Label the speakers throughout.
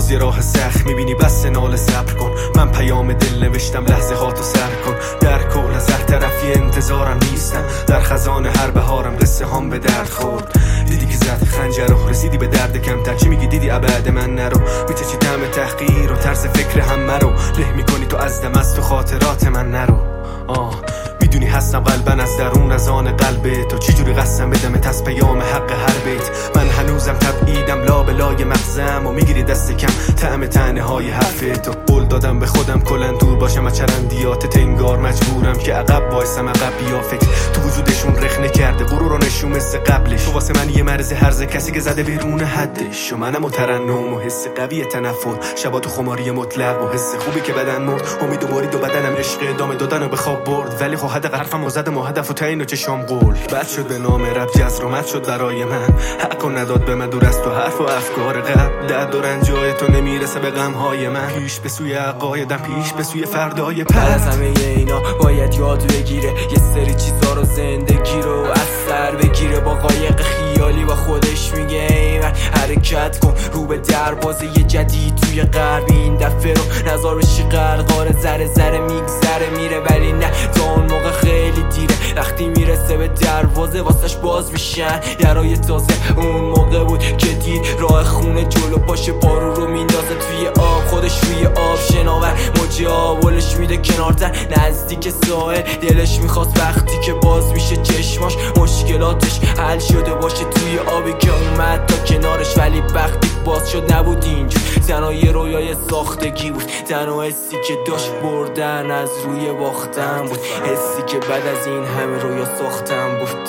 Speaker 1: باز یه راه سخت میبینی بس نال صبر کن. من پیام دل نوشتم لحظه هاتو سر کن. در کل از هر طرفی انتظارم نیستم، در خزان هر بهارم قصه هم به درد خورد. دیدی که زد خنجر و رسیدی به درد کمتر، چی میگی دیدی ابد من نرو. میچچی طعم تحقیر و ترس فکر همه رو له میکنی تو از دم از تو خاطرات من نرو. میدونی هستم قلبن از درون از آن قلب تو، چی جوری قسم بدم از پیام حق هر بیت. من هنوزم تبعیدم لا به لای مغزم و میگیری دست کم طعم طعنه های حرف تو. قول دادم به خودم کلن دور باشم از چرندیات تنگار، مجبورم که عقب وایسم عقب بیا فکر تو وجودشون رخنه کرده غرور و نشون مثل قبلش. تو واسه من یه مرز هرزه کسی که زده بیرون حدش و منم مترنم و حس قوی تنفر شبا تو خماری مطلق و حس خوبی که بدن مرد. امید و برید و بدنم عشق ادامه دادن و به خواب برد، ولی خب حد حرفم و زدم و هدف و تعیین و چشام قول. بد شد به نام رب جزر و مد شد برای من، حق و نداد به من دور از تو حرف و افکار قبل. درد و رنجای تو نمیرسه به غمهای من، پیش به سوی عقایدم پیش به سوی فردای پس.
Speaker 2: از همه اینا باید یاد بگیره یه سری چیزا رو زندگی رو از سر بگیره. با قایق خیالی با خودش میگه ای من حرکت کن رو به دروازه یه جدید توی غرب. این دفعه رو نظر بشی غرقار ذره ذره میگذره میره، ولی نه تا اون موقع خیلی دیره. وقتی میرسه به دروازه واسش باز میشن درای تازه. اون موقع بود که دید راه خونه جلو پاشه بارو رو میندازه توی آب، خودش روی آب شناور موج آبولش میده کنارتر نزدیک ساحل. دلش میخواست وقتی که باز میشه چشماش مشکلاتش حل شده باشه توی آبی که اومد تا کنارش، ولی وقتی باز شد نبود اینجور. تنها یه رویای ساختگی بود، تنها حسی که داشت بردن از روی باختم بود، حسی که بعد از این همه رویا ساختم بود.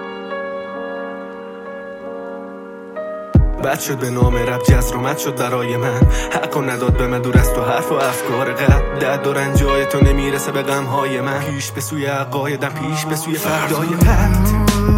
Speaker 1: بد شد به نام رب جزر و مد شد برای من، حق و نداد به من دور از تو حرف و افکار قبل. درد و رنجای تو نمیرسه به غمهای من، پیش به سوی عقایدم پیش به سوی فردای پد.